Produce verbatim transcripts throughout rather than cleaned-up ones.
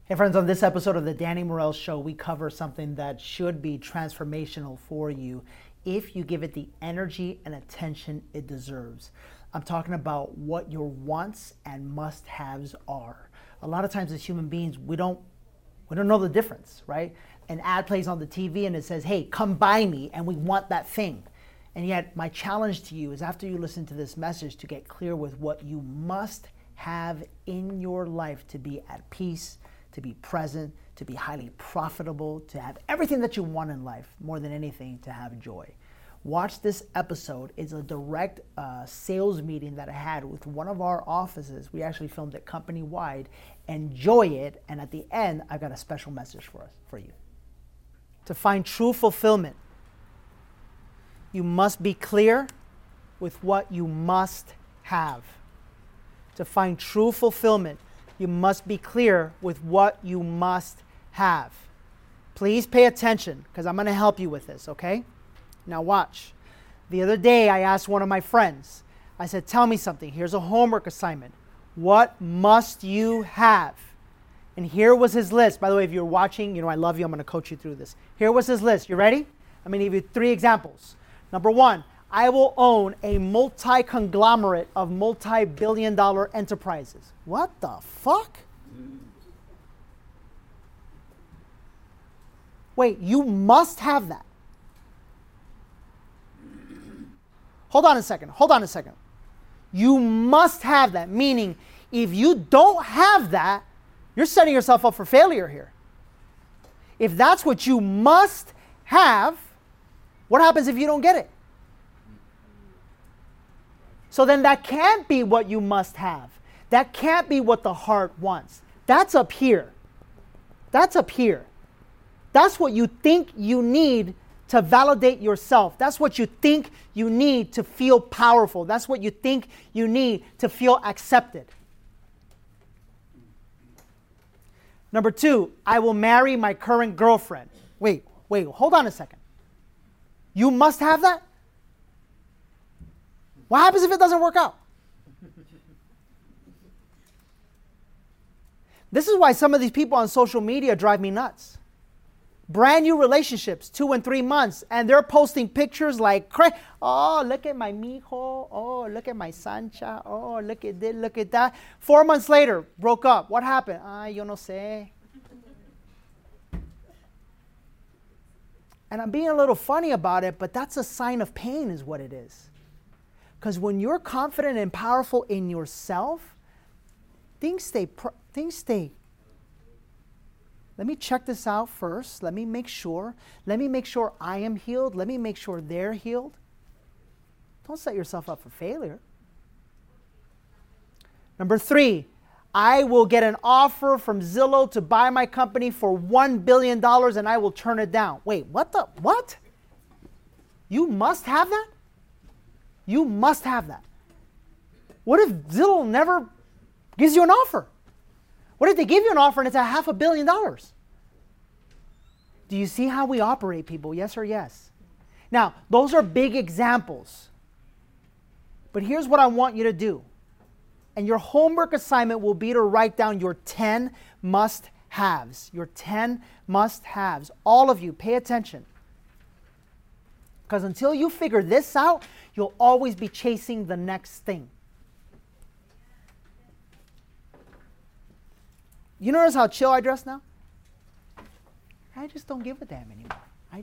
Hey friends, on this episode of the Danny Morel Show, we cover something that should be transformational for you if you give it the energy and attention it deserves. I'm talking about what your wants and must-haves are. A lot of times as human beings, we don't we don't know the difference, right? An ad plays on the T V and it says, hey, come buy me, and we want that thing. And yet my challenge to you is after you listen to this message to get clear with what you must have in your life to be at peace, to be present, to be highly profitable, to have everything that you want in life, more than anything, to have joy. Watch this episode. It's a direct uh, sales meeting that I had with one of our offices. We actually filmed it company-wide. Enjoy it, and at the end, I got a special message for us, for you. To find true fulfillment, you must be clear with what you must have. To find true fulfillment, you must be clear with what you must have. Please pay attention because I'm going to help you with this, okay? Now watch. The other day I asked one of my friends, I said, tell me something. Here's a homework assignment. What must you have? And here was his list. By the way, if you're watching, you know I love you. I'm going to coach you through this. Here was his list. You ready? I'm going to give you three examples. Number one, I will own a multi-conglomerate of multi-billion dollar enterprises. What the fuck? Wait, you must have that. Hold on a second. Hold on a second. You must have that. Meaning, if you don't have that, you're setting yourself up for failure here. If that's what you must have, what happens if you don't get it? So then that can't be what you must have. That can't be what the heart wants. That's up here. That's up here. That's what you think you need to validate yourself. That's what you think you need to feel powerful. That's what you think you need to feel accepted. Number two, I will marry my current girlfriend. Wait, wait, hold on a second. You must have that? What happens if it doesn't work out? This is why some of these people on social media drive me nuts. Brand new relationships, two and three months, and they're posting pictures like, oh, look at my mijo, oh, look at my Sancha, oh, look at this, look at that. Four months later, broke up. What happened? Ah, yo no sé. And I'm being a little funny about it, but that's a sign of pain is what it is. Because when you're confident and powerful in yourself, things stay, pr- things stay. Let me check this out first. Let me make sure. Let me make sure I am healed. Let me make sure they're healed. Don't set yourself up for failure. Number three, I will get an offer from Zillow to buy my company for one billion dollars and I will turn it down. Wait, what the, what? You must have that? You must have that. What if Zillow never gives you an offer? What if they give you an offer and it's a half a billion dollars? Do you see how we operate, people? Yes or yes? Now, those are big examples. But here's what I want you to do. And your homework assignment will be to write down your ten must-haves. Your ten must-haves. All of you, pay attention. Because until you figure this out, you'll always be chasing the next thing. You notice how chill I dress now? I just don't give a damn anymore. I,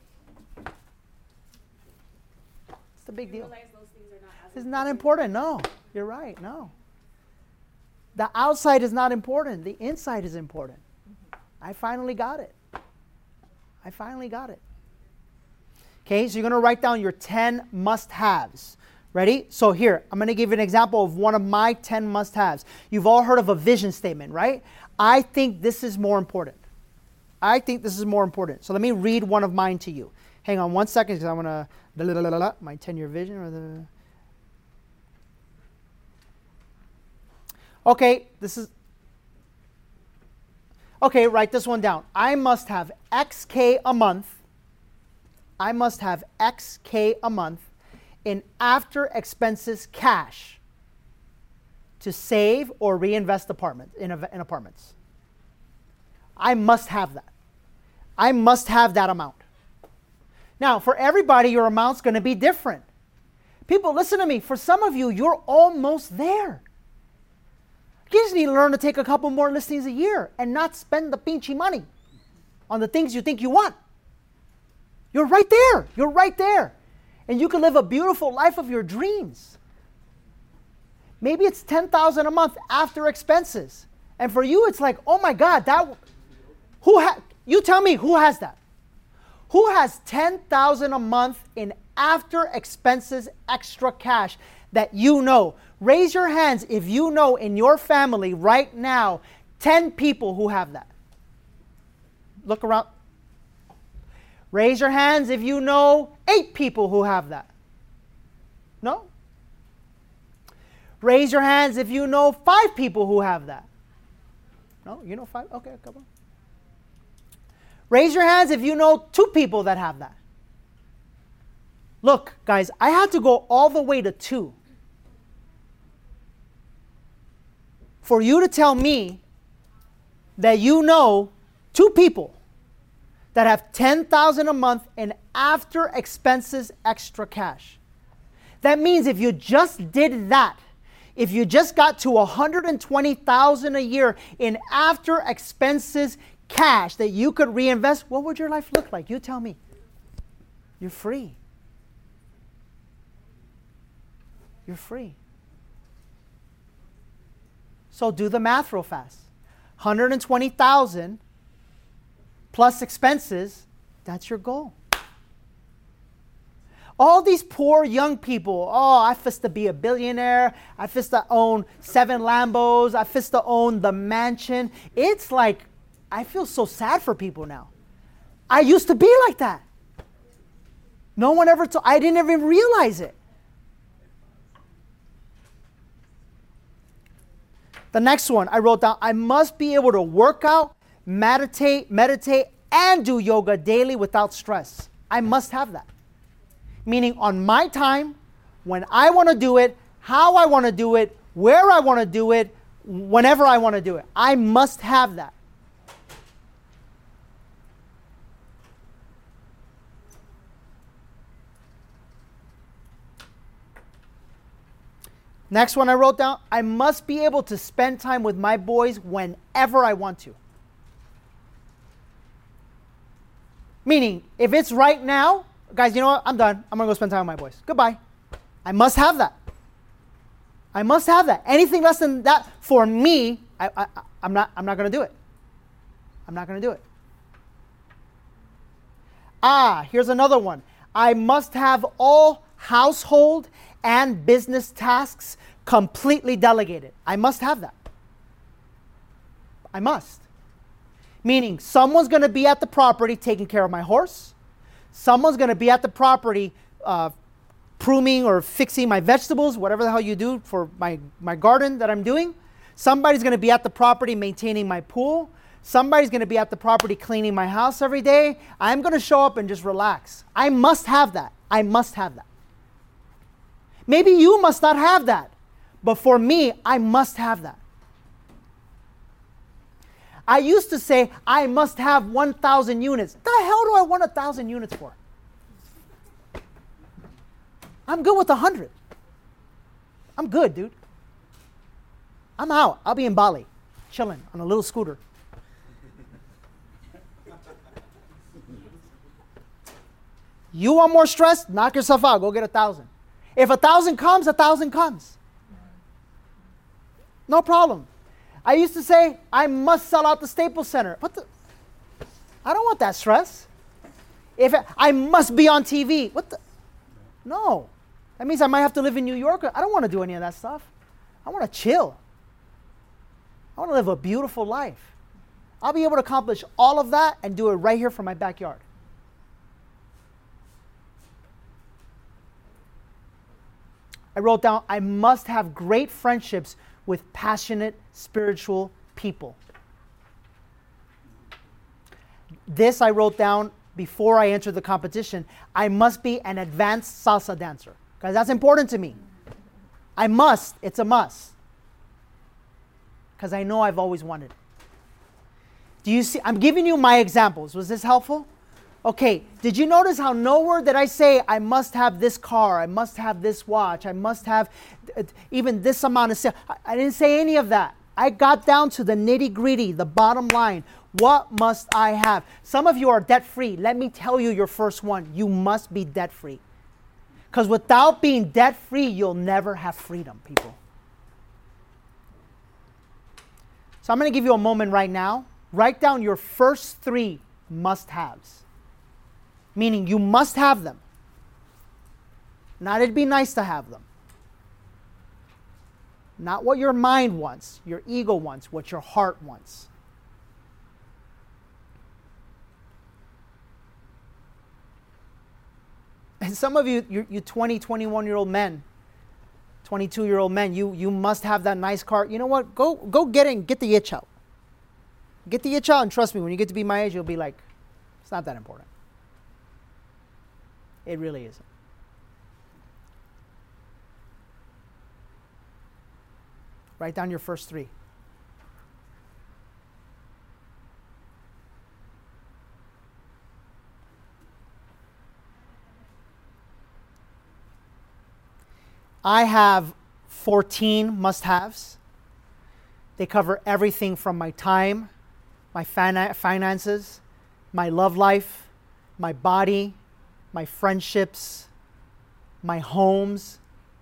it's the big you deal. Realize those things are not as It's not important. No, you're right. No. The outside is not important. The inside is important. I finally got it. I finally got it. Okay, so you're going to write down your ten must-haves. Ready? So here, I'm going to give you an example of one of my ten must-haves. You've all heard of a vision statement, right? I think this is more important. I think this is more important. So let me read one of mine to you. Hang on one second because I'm going to, my ten-year vision. Or the. Okay, this is, okay, write this one down. I must have X K a month. I must have X K a month in after expenses cash to save or reinvest apartment in, in apartments. I must have that. I must have that amount. Now, for everybody, your amount's going to be different. People, listen to me. For some of you, you're almost there. You just need to learn to take a couple more listings a year and not spend the pinchy money on the things you think you want. You're right there. You're right there. And you can live a beautiful life of your dreams. Maybe it's ten thousand dollars a month after expenses. And for you, it's like, oh my God, that, who ha- you tell me who has that? Who has ten thousand dollars a month in after expenses extra cash that you know? Raise your hands if you know in your family right now ten people who have that. Look around. Raise your hands if you know eight people who have that. No? Raise your hands if you know five people who have that. No? You know five? Okay, come on. Raise your hands if you know two people that have that. Look, guys, I had to go all the way to two for you to tell me that you know two people that have ten thousand dollars a month in after expenses extra cash. That means if you just did that, if you just got to one hundred twenty thousand dollars a year in after expenses cash that you could reinvest, what would your life look like? You tell me. You're free. You're free. So do the math real fast. one hundred twenty thousand dollars plus expenses, that's your goal. All these poor young people, oh, I fist to be a billionaire. I fist to own seven Lambos. I fist to own the mansion. It's like, I feel so sad for people now. I used to be like that. No one ever told, I didn't even realize it. The next one I wrote down, I must be able to work out, meditate, meditate, and do yoga daily without stress. I must have that. Meaning on my time, when I want to do it, how I want to do it, where I want to do it, whenever I want to do it. I must have that. Next one I wrote down, I must be able to spend time with my boys whenever I want to. Meaning, if it's right now, guys, you know what? I'm done. I'm going to go spend time with my boys. Goodbye. I must have that. I must have that. Anything less than that, for me, I, I, I'm not, I'm not going to do it. I'm not going to do it. Ah, here's another one. I must have all household and business tasks completely delegated. I must have that. I must. Meaning, someone's going to be at the property taking care of my horse. Someone's going to be at the property uh, pruning or fixing my vegetables, whatever the hell you do for my, my garden that I'm doing. Somebody's going to be at the property maintaining my pool. Somebody's going to be at the property cleaning my house every day. I'm going to show up and just relax. I must have that. I must have that. Maybe you must not have that. But for me, I must have that. I used to say, I must have one thousand units. The hell do I want one thousand units for? I'm good with one hundred. I'm good, dude. I'm out. I'll be in Bali, chilling on a little scooter. You want more stress? Knock yourself out. Go get a thousand. If a thousand comes, a thousand comes. No problem. I used to say, I must sell out the Staples Center. What the? I don't want that stress. If I, I must be on T V. What the? No. That means I might have to live in New York. I don't want to do any of that stuff. I want to chill. I want to live a beautiful life. I'll be able to accomplish all of that and do it right here from my backyard. I wrote down, I must have great friendships with passionate spiritual people. This I wrote down before I entered the competition. I must be an advanced salsa dancer, because that's important to me. I must. It's a must. Because I know I've always wanted it. Do you see? I'm giving you my examples. Was this helpful? Okay, did you notice how nowhere did I say I must have this car, I must have this watch, I must have even this amount of sales? I didn't say any of that. I got down to the nitty gritty, the bottom line. What must I have? Some of you are debt free. Let me tell you your first one. You must be debt free. Because without being debt free, you'll never have freedom, people. So I'm going to give you a moment right now. Write down your first three must haves. Meaning you must have them. Not it'd be nice to have them. Not what your mind wants, your ego wants, what your heart wants. And some of you, you, you twenty, twenty-one-year-old men, twenty-two-year-old men, you, you must have that nice car. You know what? Go, go get it and get the itch out. Get the itch out, and trust me, when you get to be my age, you'll be like, it's not that important. It really isn't. Write down your first three. I have fourteen must-haves. They cover everything from my time, my fin- finances, my love life, my body, my friendships, my homes.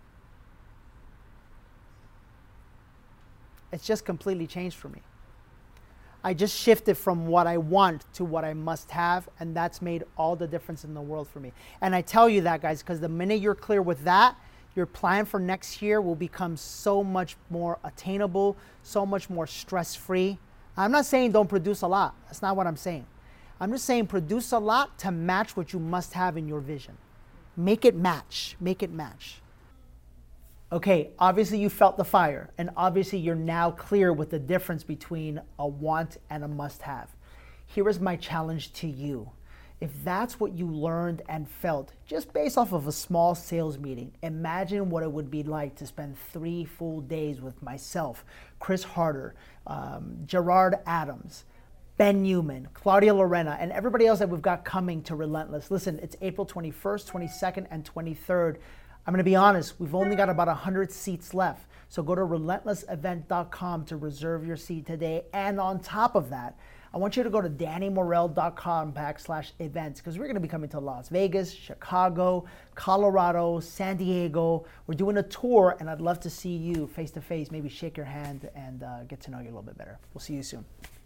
It's just completely changed for me. I just shifted from what I want to what I must have, and that's made all the difference in the world for me. And I tell you that, guys, because the minute you're clear with that, your plan for next year will become so much more attainable, so much more stress-free. I'm not saying don't produce a lot. That's not what I'm saying. I'm just saying produce a lot to match what you must have in your vision. Make it match. Make it match. Okay, obviously you felt the fire, and obviously you're now clear with the difference between a want and a must-have. Here is my challenge to you. If that's what you learned and felt, just based off of a small sales meeting, imagine what it would be like to spend three full days with myself, Chris Harder, um, Gerard Adams, Ben Newman, Claudia Lorena, and everybody else that we've got coming to Relentless. Listen, it's April twenty-first, twenty-second, and twenty-third. I'm going to be honest, we've only got about one hundred seats left. So go to relentless event dot com to reserve your seat today. And on top of that, I want you to go to danny morel dot com backslash events, because we're going to be coming to Las Vegas, Chicago, Colorado, San Diego. We're doing a tour, and I'd love to see you face to face, maybe shake your hand and uh, get to know you a little bit better. We'll see you soon.